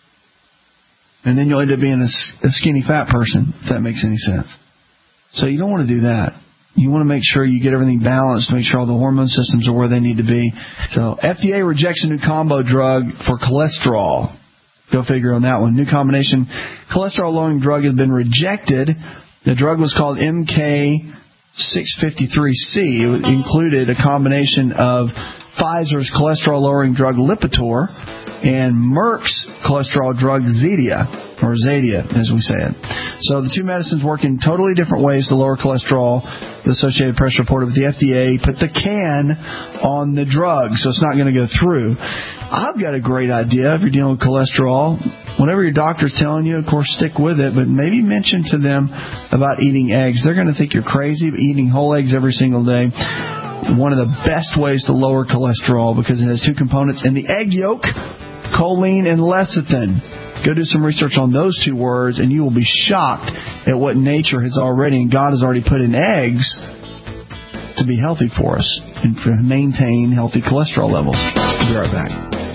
Speaker 4: And then you'll end up being a, a skinny fat person, if that makes any sense. So you don't want to do that. You want to make sure you get everything balanced, make sure all the hormone systems are where they need to be. So F D A rejects a new combo drug for cholesterol. Go figure on that one. New combination cholesterol-lowering drug has been rejected. The drug was called M K six fifty-three C. It included a combination of Pfizer's cholesterol-lowering drug Lipitor and Merck's cholesterol drug Zetia, or Zadia, as we say it. So the two medicines work in totally different ways to lower cholesterol. The Associated Press reported with the F D A put the can on the drug, so it's not going to go through. I've got a great idea if you're dealing with cholesterol. Whatever your doctor's telling you, of course, stick with it, but maybe mention to them about eating eggs. They're going to think you're crazy, but eating whole eggs every single day, one of the best ways to lower cholesterol because it has two components in the egg yolk, choline and lecithin. Go do some research on those two words, and you will be shocked at what nature has already, and God has already put in eggs to be healthy for us and to maintain healthy cholesterol levels. We'll be right back.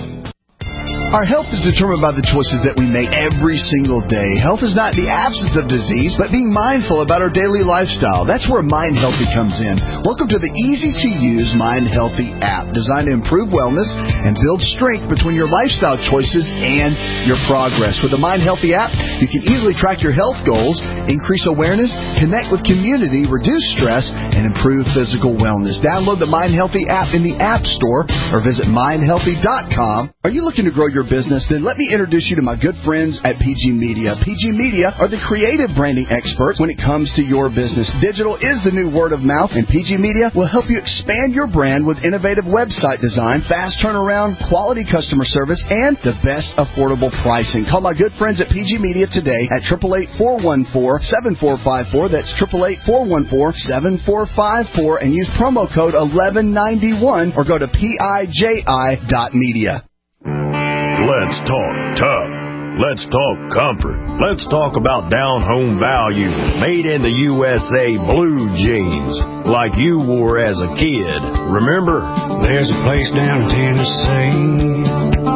Speaker 13: Our health is determined by the choices that we make every single day. Health is not the absence of disease, but being mindful about our daily lifestyle. That's where Mind Healthy comes in. Welcome to the easy-to-use Mind Healthy app, designed to improve wellness and build strength between your lifestyle choices and your progress. With the Mind Healthy app, you can easily track your health goals, increase awareness, connect with community, reduce stress, and improve physical wellness. Download the Mind Healthy app in the App Store or visit mind healthy dot com. Are you looking to grow your business? Then let me introduce you to my good friends at P G Media. P G Media are the creative branding experts when it comes to your business. Digital is the new word of mouth, and P G Media will help you expand your brand with innovative website design, fast turnaround, quality customer service, and the best affordable pricing. Call my good friends at P G Media today at eight eight eight, four one four, seven four five four. That's eight eight eight, four one four, seven four five four, and use promo code eleven ninety-one or go to P I J I dot media.
Speaker 3: Let's talk tough. Let's talk comfort. Let's talk about down-home value. Made in the U S A blue jeans, like you wore as a kid. Remember?
Speaker 22: There's a place down in Tennessee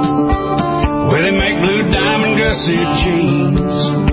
Speaker 22: where they make blue diamond gusset jeans.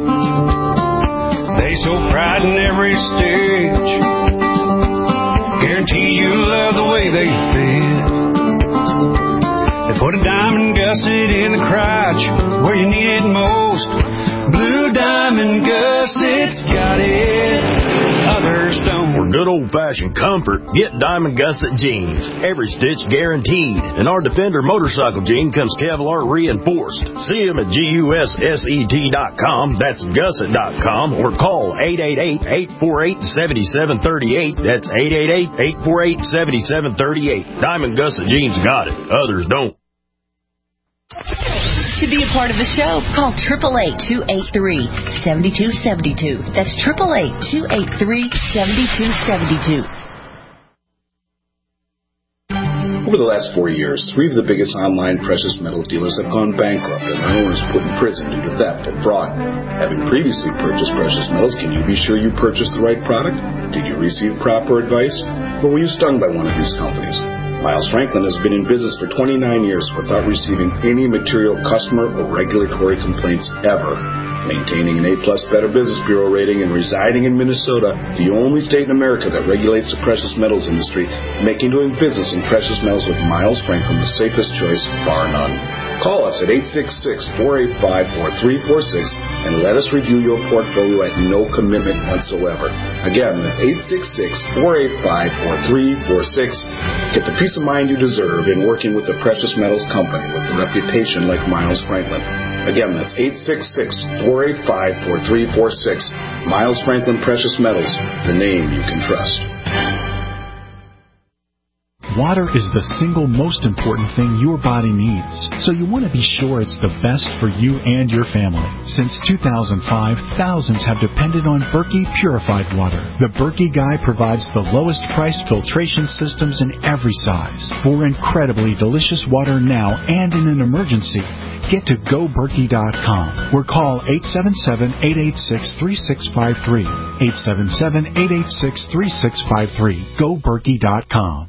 Speaker 22: They so pride in every stitch. Guarantee you love the way they fit. They put a diamond gusset in the crotch where you need it most. Blue diamond gussets got it, others don't.
Speaker 3: For good old-fashioned comfort, get Diamond Gusset jeans. Every stitch guaranteed. And our Defender motorcycle jean comes Kevlar reinforced. See them at gusset dot com. That's gusset dot com. Or call eight eight eight, eight four eight, seven seven three eight. That's eight eight eight, eight four eight, seven seven three eight. Diamond Gusset jeans got it. Others don't.
Speaker 23: To be a part of the show, call eight eight eight, two eight three, seven two seven two. That's eight eight eight, two eight three, seven two seven two.
Speaker 7: Over the last four years, three of the biggest online precious metals dealers have gone bankrupt and their owners put in prison due to theft and fraud. Having previously purchased precious metals, can you be sure you purchased the right product? Did you receive proper advice? Or were you stung by one of these companies? Miles Franklin has been in business for twenty-nine years without receiving any material customer or regulatory complaints ever. Maintaining an A-plus Better Business Bureau rating and residing in Minnesota, the only state in America that regulates the precious metals industry, making doing business in precious metals with Miles Franklin the safest choice, bar none. Call us at eight six six, four eight five, four three four six and let us review your portfolio at no commitment whatsoever. Again, that's eight six six, four eight five, four three four six. Get the peace of mind you deserve in working with a precious metals company with a reputation like Miles Franklin. Again, that's eight six six, four eight five, four three four six. Miles Franklin Precious Metals, the name you can trust.
Speaker 24: Water is the single most important thing your body needs, so you want to be sure it's the best for you and your family. Since two thousand five, thousands have depended on Berkey purified water. The Berkey Guy provides the lowest priced filtration systems in every size. For incredibly delicious water now and in an emergency, get to go berkey dot com or call eight seven seven, eight eight six, three six five three. eight seven seven, eight eight six, three six five three. go berkey dot com.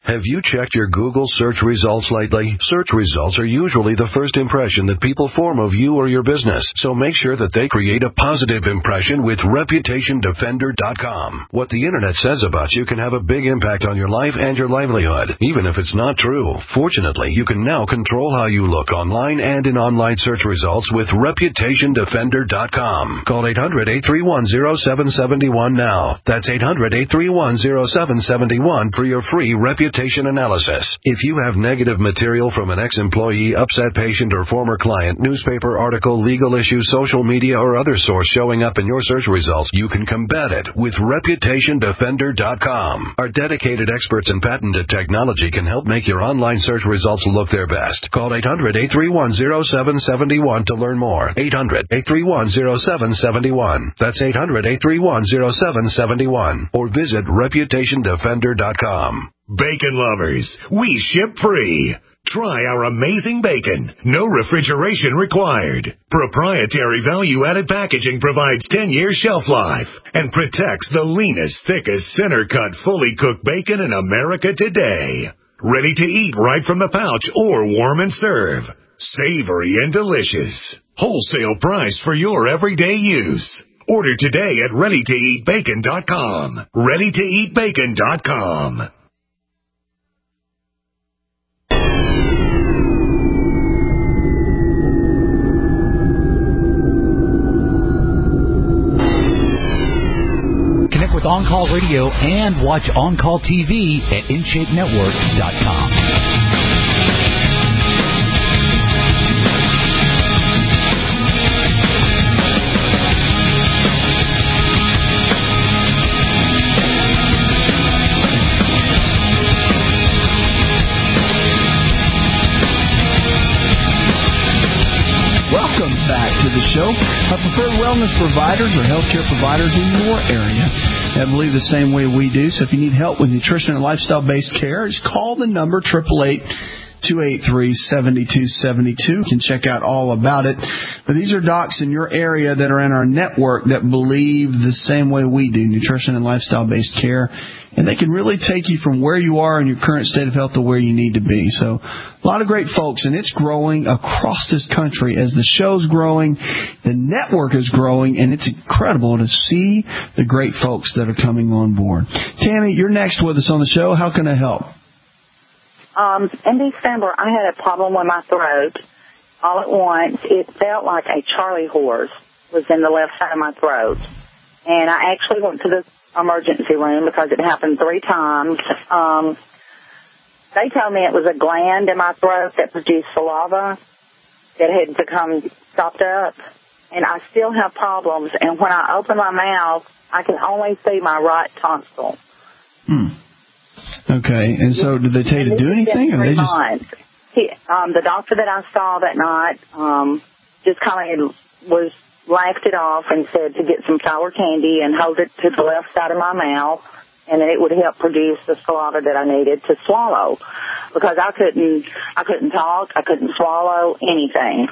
Speaker 5: Have you checked your Google search results lately? Search results are usually the first impression that people form of you or your business, so make sure that they create a positive impression with Reputation Defender dot com. What the Internet says about you can have a big impact on your life and your livelihood, even if it's not true. Fortunately, you can now control how you look online and in online search results with Reputation Defender dot com. Call eight hundred, eight three one, zero seven seven one now. That's eight hundred, eight three one, zero seven seven one for your free reputation analysis. If you have negative material from an ex-employee, upset patient, or former client, newspaper article, legal issue, social media, or other source showing up in your search results, you can combat it with Reputation Defender dot com. Our dedicated experts in patented technology can help make your online search results look their best. Call eight hundred, eight three one, zero seven seven one to learn more. eight hundred, eight three one, zero seven seven one. That's eight hundred, eight three one, zero seven seven one. Or visit Reputation Defender dot com.
Speaker 1: Bacon lovers, we ship free. Try our amazing bacon. No refrigeration required. Proprietary value-added packaging provides ten years shelf life and protects the leanest, thickest, center-cut, fully cooked bacon in America today. Ready to eat right from the pouch or warm and serve. Savory and delicious. Wholesale price for your everyday use. Order today at ready to eat bacon dot com. ready to eat bacon dot com.
Speaker 11: Connect with On Call Radio and watch On Call T V at in shape network dot com.
Speaker 4: Welcome back to the show. Our preferred wellness providers or healthcare providers in your area that believe the same way we do. So if you need help with nutrition and lifestyle-based care, just call the number, eight eight eight, two eight three, seven two seven two. You can check out all about it. But these are docs in your area that are in our network that believe the same way we do, nutrition and lifestyle-based care. And they can really take you from where you are in your current state of health to where you need to be. So a lot of great folks, and it's growing across this country as the show's growing, the network is growing, and it's incredible to see the great folks that are coming on board. Tammy, you're next with us on the show. How can I help?
Speaker 6: Um, in December, I had a problem with my throat. All at once, it felt like a Charlie horse was in the left side of my throat. And I actually went to the emergency room because it happened three times. Um, they told me it was a gland in my throat that produced saliva that had become stopped up. And I still have problems. And when I open my mouth, I can only see my right tonsil.
Speaker 4: Hmm. Okay. And so did they tell you to do anything? Or they just...
Speaker 6: He, um, the doctor that I saw that night um, just kind of was laughed it off and said to get some sour candy and hold it to the left side of my mouth, and then it would help produce the saliva that I needed to swallow, because I couldn't, I couldn't talk, I couldn't swallow anything.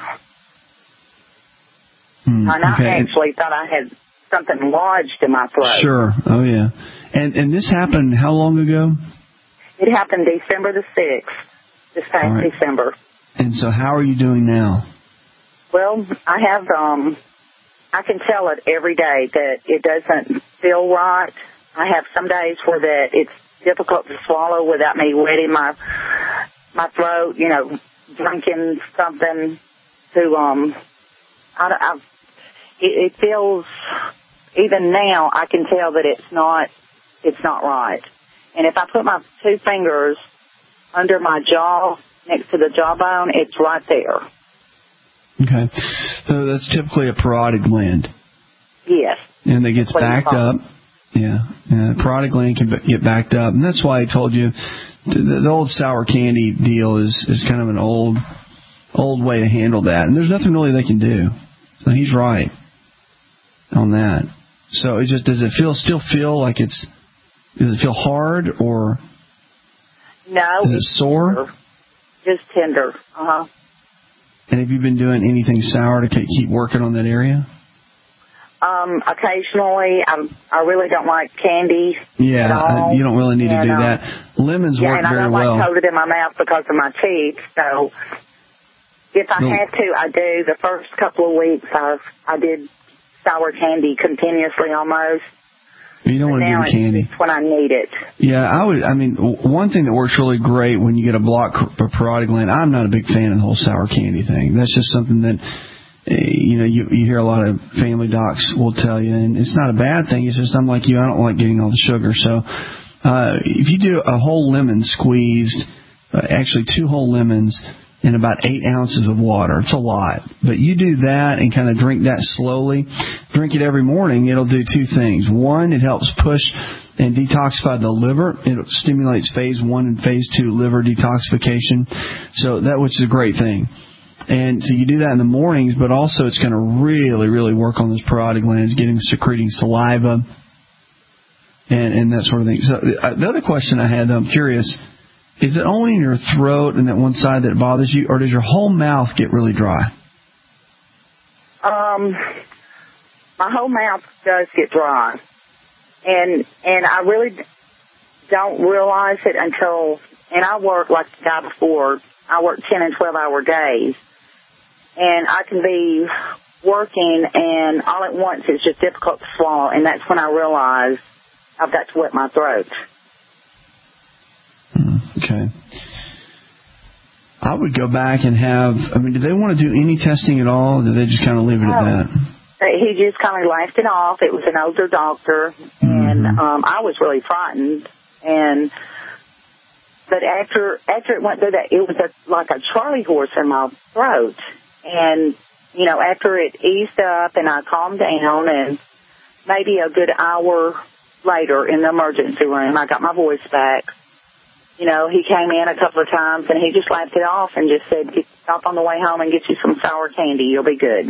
Speaker 4: Hmm,
Speaker 6: and I
Speaker 4: okay.
Speaker 6: actually thought I had something lodged in my throat.
Speaker 4: Sure. Oh yeah. And and this happened how long ago?
Speaker 6: It happened December the sixth, this past right. December.
Speaker 4: And so how are you doing now?
Speaker 6: Well, I have um. I can tell it every day that it doesn't feel right. I have some days where that it's difficult to swallow without me wetting my my throat, you know, drinking something to, um, I, I, it, it feels, even now, I can tell that it's not, it's not right. And if I put my two fingers under my jaw, next to the jawbone, it's right there.
Speaker 4: Okay. So that's typically a parotid gland.
Speaker 6: Yes.
Speaker 4: And it gets backed up. Yeah. And the parotid gland can get backed up. And that's why I told you the, the old sour candy deal is, is kind of an old old way to handle that. And there's nothing really they can do. So he's right on that. So it just, does it feel still feel like it's, does it feel hard or
Speaker 6: no?
Speaker 4: Is it sore?
Speaker 6: Just tender. Uh-huh.
Speaker 4: And have you been doing anything sour to keep working on that area?
Speaker 6: Um, occasionally, I I really don't like candy.
Speaker 4: Yeah,
Speaker 6: at all.
Speaker 4: Uh, you don't really need
Speaker 6: and,
Speaker 4: to do
Speaker 6: um,
Speaker 4: that. Lemons
Speaker 6: yeah,
Speaker 4: work
Speaker 6: and I
Speaker 4: very
Speaker 6: don't
Speaker 4: well.
Speaker 6: like coated in my mouth because of my teeth. So if I
Speaker 4: No.
Speaker 6: have to, I do. The first couple of weeks, I I did sour candy continuously almost.
Speaker 4: You don't want to do
Speaker 6: Now
Speaker 4: the candy.
Speaker 6: it's when I need it.
Speaker 4: Yeah, I would. I mean, w- one thing that works really great when you get a blocked c- parotid gland. I'm not a big fan of the whole sour candy thing. That's just something that uh, you know you you hear a lot of family docs will tell you, and it's not a bad thing. It's just I'm like you. I don't like getting all the sugar. So uh, if you do a whole lemon squeezed, uh, actually two whole lemons in about eight ounces of water. It's a lot. But you do that and kind of drink that slowly. Drink it every morning. It'll do two things. One, it helps push and detoxify the liver. It stimulates phase one and phase two liver detoxification. So that, which is a great thing. And so you do that in the mornings, but also it's going to really, really work on those parotid glands, getting secreting saliva and, and that sort of thing. So uh, the other question I had, though, I'm curious, is it only in your throat and that one side that bothers you, or does your whole mouth get really dry?
Speaker 6: Um, my whole mouth does get dry, and and I really don't realize it until. And I work like the guy before. I work ten and twelve hour days, and I can be working, and all at once it's just difficult to swallow, and that's when I realize I've got to wet my throat.
Speaker 4: Okay. I would go back and have, I mean, do they want to do any testing at all, or do they just kind of leave it at that?
Speaker 6: He just kind of laughed it off. It was an older doctor, and um, I was really frightened. And but after after it went through that, it was a, like a Charlie horse in my throat. And, you know, after it eased up and I calmed down, and maybe a good hour later in the emergency room, I got my voice back. You know, he came in a couple of times, and he just laughed it off and just said, stop on the way home and get you some sour candy. You'll be good.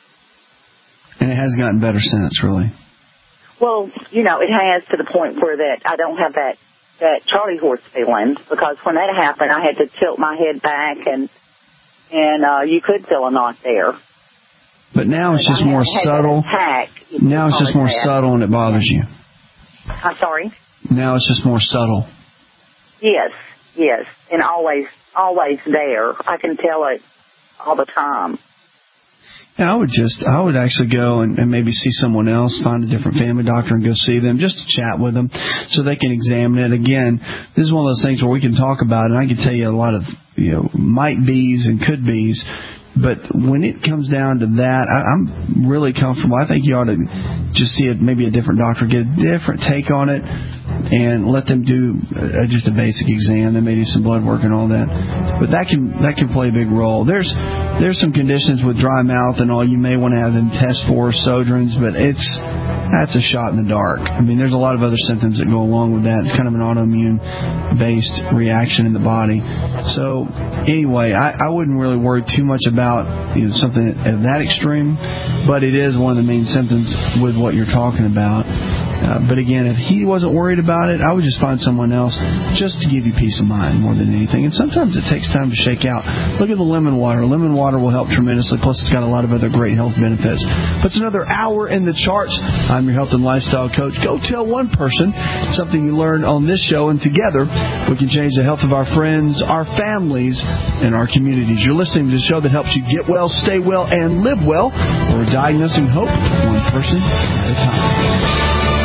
Speaker 4: And it has gotten better since, really.
Speaker 6: Well, you know, it has to the point where that I don't have that, that Charlie horse feeling, because when that happened, I had to tilt my head back, and and uh, you could feel a knot there.
Speaker 4: But now it's
Speaker 6: But
Speaker 4: just
Speaker 6: I
Speaker 4: more
Speaker 6: haven't had
Speaker 4: subtle.
Speaker 6: that attack.
Speaker 4: Now it's just more
Speaker 6: that.
Speaker 4: subtle and it bothers you.
Speaker 6: I'm sorry?
Speaker 4: Now it's just more subtle.
Speaker 6: Yes, yes, and always, always there. I can tell it all the time.
Speaker 4: Yeah, I would just, I would actually go and, and maybe see someone else, find a different family doctor and go see them, just to chat with them so they can examine it. Again, this is one of those things where we can talk about it, and I can tell you a lot of, you know, might be's and could be's. But when it comes down to that, I, I'm really comfortable. I think you ought to just see it, maybe a different doctor, get a different take on it, and let them do uh, just a basic exam. They may do some blood work and all that. But that can that can play a big role. There's there's some conditions with dry mouth and all you may want to have them test for, Sjögren's, but it's that's a shot in the dark. I mean, there's a lot of other symptoms that go along with that. It's kind of an autoimmune-based reaction in the body. So anyway, I, I wouldn't really worry too much about, you know, something at that extreme, but it is one of the main symptoms with what you're talking about. Uh, but again, if he wasn't worried about it, I would just find someone else just to give you peace of mind more than anything. And sometimes it takes time to shake out. Look at the lemon water. Lemon water will help tremendously. Plus, it's got a lot of other great health benefits. But it's another hour in the charts. I'm your health and lifestyle coach. Go tell one person something you learned on this show, and together we can change the health of our friends, our families, and our communities. You're listening to the show that helps you get well, stay well, and live well. We're diagnosing hope one person at a time.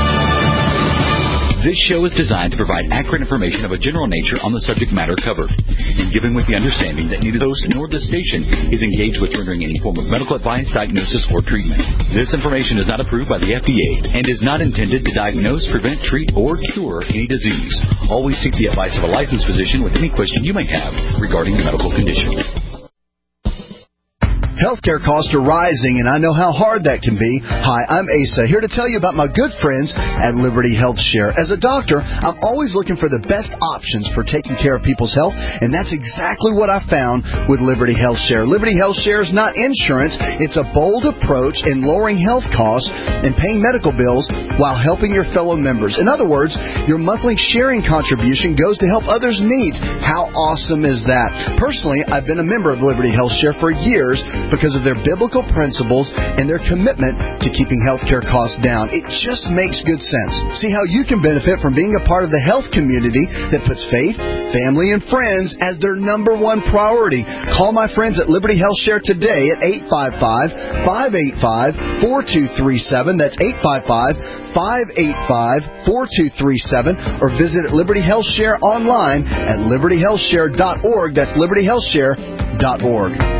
Speaker 11: This show is designed to provide accurate information of a general nature on the subject matter covered, and given with the understanding that neither the host nor the station is engaged with rendering any form of medical advice, diagnosis, or treatment. This information is not approved by the F D A and is not intended to diagnose, prevent, treat, or cure any disease. Always seek the advice of a licensed physician with any question you may have regarding a medical condition.
Speaker 13: Healthcare costs are rising, and I know how hard that can be. Hi, I'm Asa, here to tell you about my good friends at Liberty Health Share. As a doctor, I'm always looking for the best options for taking care of people's health, and that's exactly what I found with Liberty Health Share. Liberty Health Share is not insurance. It's a bold approach in lowering health costs and paying medical bills while helping your fellow members. In other words, your monthly sharing contribution goes to help others' needs. How awesome is that? Personally, I've been a member of Liberty Health Share for years, because of their biblical principles and their commitment to keeping healthcare costs down. It just makes good sense. See how you can benefit from being a part of the health community that puts faith, family, and friends as their number one priority. Call my friends at Liberty Health Share today at eight five five, five eight five, four two three seven. That's eight five five, five eight five, four two three seven. Or visit Liberty Health Share online at liberty health share dot org. That's liberty health share dot org.